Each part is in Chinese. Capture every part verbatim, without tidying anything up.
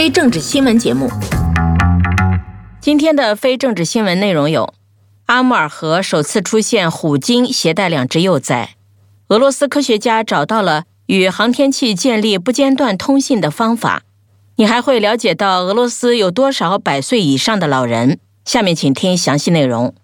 非政治新闻节目。今天的非政治新闻内容有：阿穆尔河首次出现虎鲸携带两只幼崽；俄罗斯科学家找到了与航天器建立不间断通信的方法。你还会了解到俄罗斯有多少百岁以上的老人。下面请听详细内容。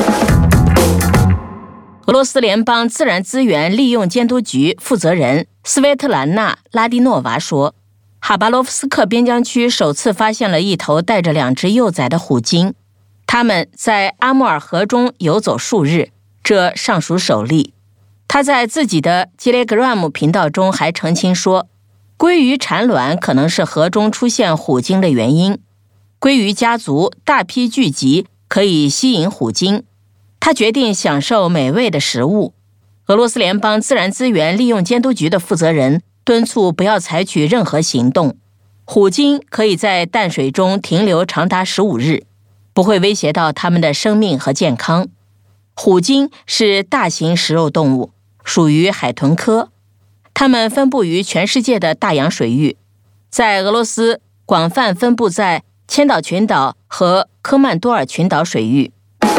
俄罗斯联邦自然资源利用监督局负责人斯维特兰娜·拉蒂诺娃说，哈巴罗夫斯克边疆区首次发现了一头带着两只幼崽的虎鲸，它们在阿穆尔河中游走数日，这尚属首例。他在自己的 Telegram 频道中还澄清说，鲑鱼产卵可能是河中出现虎鲸的原因。鲑鱼家族大批聚集可以吸引虎鲸，他决定享受美味的食物。俄罗斯联邦自然资源利用监督局的负责人敦促不要采取任何行动。虎鲸可以在淡水中停留长达十五日，不会威胁到它们的生命和健康。虎鲸是大型食肉动物，属于海豚科，它们分布于全世界的大洋水域，在俄罗斯广泛分布在千岛群岛和科曼多尔群岛水域。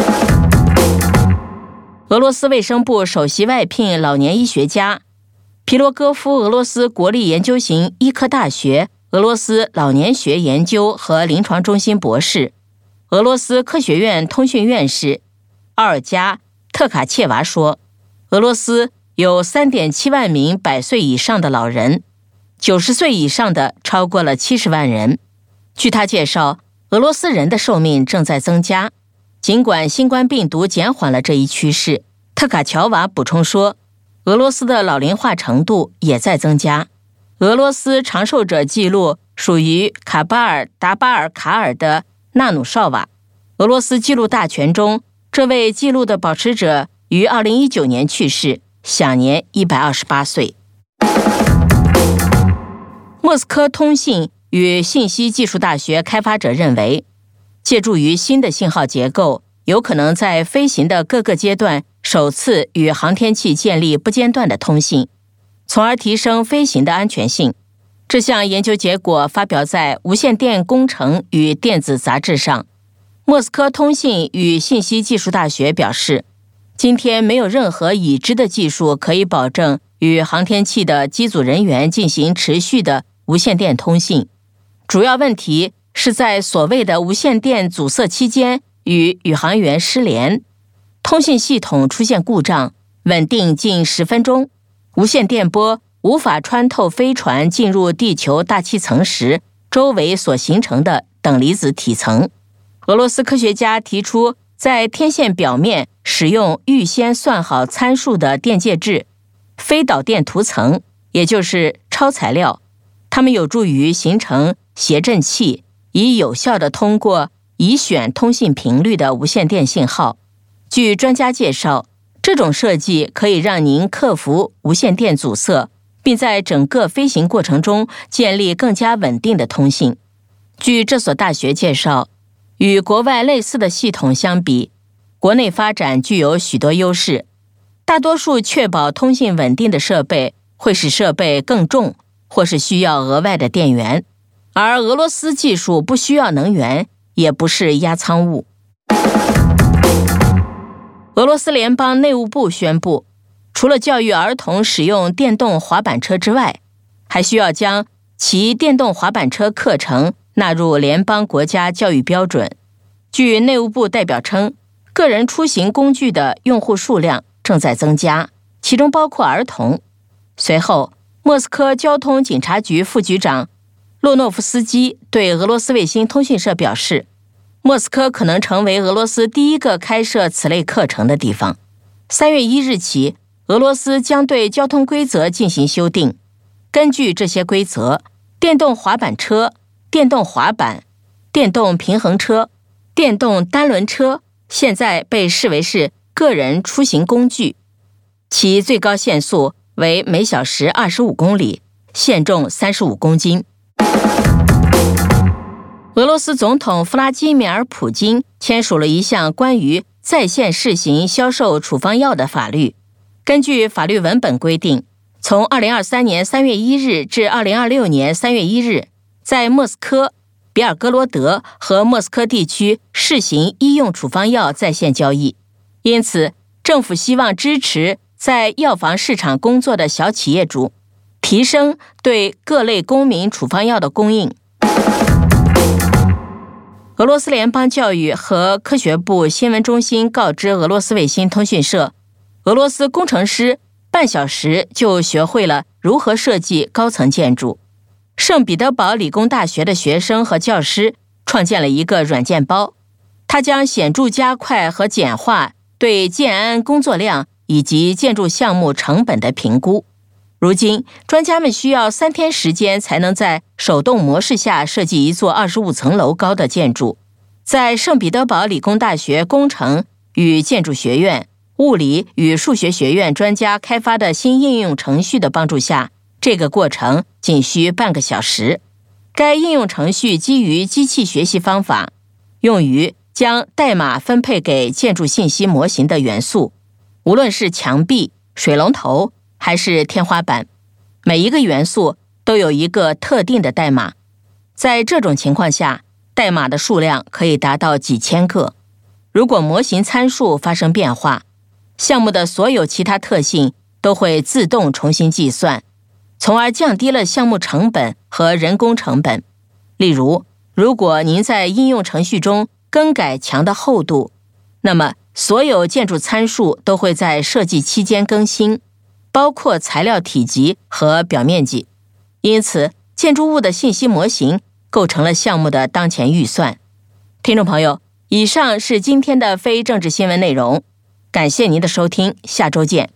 俄罗斯卫生部首席外聘老年医学家皮罗戈夫，俄罗斯国立研究型医科大学俄罗斯老年学研究和临床中心博士，俄罗斯科学院通讯院士奥尔加·特卡切娃说，俄罗斯有 三点七万名百岁以上的老人，九十岁以上的超过了七十万人。据他介绍，俄罗斯人的寿命正在增加，尽管新冠病毒减缓了这一趋势。特卡乔娃补充说，俄罗斯的老龄化程度也在增加。俄罗斯长寿者记录属于卡巴尔达巴尔卡尔的纳努绍瓦。俄罗斯纪录大全中，这位纪录的保持者于二零一九年去世，享年一百二十八岁。莫斯科通信与信息技术大学开发者认为，借助于新的信号结构，有可能在飞行的各个阶段首次与航天器建立不间断的通信，从而提升飞行的安全性。这项研究结果发表在《无线电工程与电子》杂志上。莫斯科通信与信息技术大学表示，今天没有任何已知的技术可以保证与航天器的机组人员进行持续的无线电通信。主要问题是在所谓的无线电阻塞期间与宇航员失联，通信系统出现故障，稳定近十分钟，无线电波无法穿透飞船进入地球大气层时周围所形成的等离子体层。俄罗斯科学家提出，在天线表面使用预先算好参数的电介质非导电涂层，也就是超材料，它们有助于形成谐振器，以有效地通过已选通信频率的无线电信号。据专家介绍，这种设计可以让您克服无线电阻塞，并在整个飞行过程中建立更加稳定的通信。据这所大学介绍，与国外类似的系统相比，国内发展具有许多优势。大多数确保通信稳定的设备会使设备更重，或是需要额外的电源，而俄罗斯技术不需要能源，也不是压舱物。俄罗斯联邦内务部宣布，除了教育儿童使用电动滑板车之外，还需要将骑电动滑板车课程纳入联邦国家教育标准。据内务部代表称，个人出行工具的用户数量正在增加，其中包括儿童。随后，莫斯科交通警察局副局长洛诺夫斯基对俄罗斯卫星通讯社表示，莫斯科可能成为俄罗斯第一个开设此类课程的地方。三月一日起，俄罗斯将对交通规则进行修订。根据这些规则，电动滑板车、电动滑板、电动平衡车、电动单轮车现在被视为是个人出行工具，其最高限速为每小时二十五公里，限重三十五公斤。俄罗斯总统弗拉基米尔·普京签署了一项关于在线试行销售处方药的法律。根据法律文本规定，从二零二三年三月一日至二零二六年三月一日， 在莫斯科、比尔哥罗德和莫斯科地区试行医用处方药在线交易，因此政府希望支持在药房市场工作的小企业主，提升对各类公民处方药的供应。俄罗斯联邦教育和科学部新闻中心告知俄罗斯卫星通讯社，俄罗斯工程师半小时就学会了如何设计高层建筑。圣彼得堡理工大学的学生和教师创建了一个软件包，它将显著加快和简化对建安工作量以及建筑项目成本的评估。如今，专家们需要三天时间才能在手动模式下设计一座二十五层楼高的建筑。在圣彼得堡理工大学工程与建筑学院、物理与数学学院专家开发的新应用程序的帮助下，这个过程仅需半个小时。该应用程序基于机器学习方法，用于将代码分配给建筑信息模型的元素，无论是墙壁、水龙头还是天花板，每一个元素都有一个特定的代码。在这种情况下，代码的数量可以达到几千个。如果模型参数发生变化，项目的所有其他特性都会自动重新计算，从而降低了项目成本和人工成本。例如，如果您在应用程序中更改墙的厚度，那么所有建筑参数都会在设计期间更新，包括材料体积和表面积。因此，建筑物的信息模型构成了项目的当前预算。听众朋友，以上是今天的非政治新闻内容，感谢您的收听，下周见。